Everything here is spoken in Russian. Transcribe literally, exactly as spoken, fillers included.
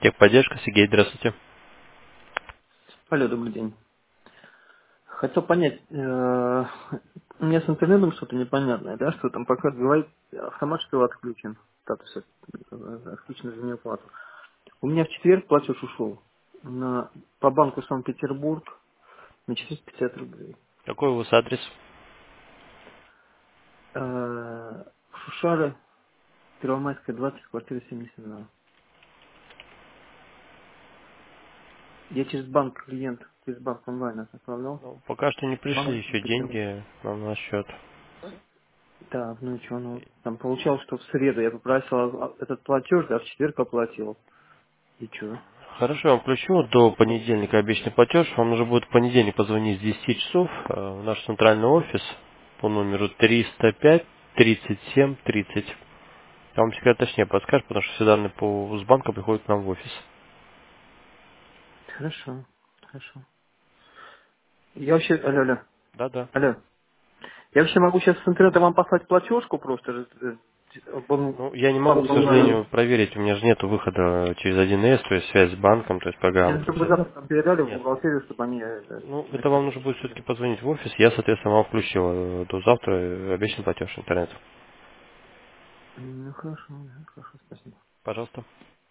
Техподдержка, Сергей, здравствуйте. Алло, добрый день. Хотел понять, э, у меня с интернетом что-то непонятное, да, что там пока говорит, автомат что отключен, статус э, отключен за неуплату. У меня в четверг платеж ушел на, по банку Санкт-Петербург на четыреста пятьдесят рублей. Какой у вас адрес? Э, Шушары, Первомайская, двадцать, квартира семьдесят два. Я через банк клиент, через банк онлайн отправлял. Ну, пока что не пришли Банк еще Санкт-Петербург. деньги нам на счет. Да, ну и что, ну, там получалось, что в среду я попросил а, этот платеж, а в четверг оплатил. И что? Хорошо, я вам включу до понедельника обещанный платеж. Вам нужно будет в понедельник позвонить с десяти часов э, в наш центральный офис по номеру триста пять тридцать семь тридцать. Я вам всегда точнее подскажет, потому что все данные по с банка приходят к нам в офис. Хорошо, хорошо. Я вообще, алло, алло, Да-да. алло. Я вообще могу сейчас с интернета вам послать платежку просто, э, э, он- Ну, я не могу, к онлайн. сожалению, проверить. У меня же нет выхода через один эс, то есть связь с банком, то есть программа. Или То чтобы есть вы это... завтра там передали в Нет. бухгалтерию, чтобы они э, это, Ну, это вам нужно будет записывали. все-таки позвонить в офис. Я, соответственно, вам включил э, до завтра э, обещанный платеж интернет. Ну, хорошо, да, хорошо, спасибо. Пожалуйста.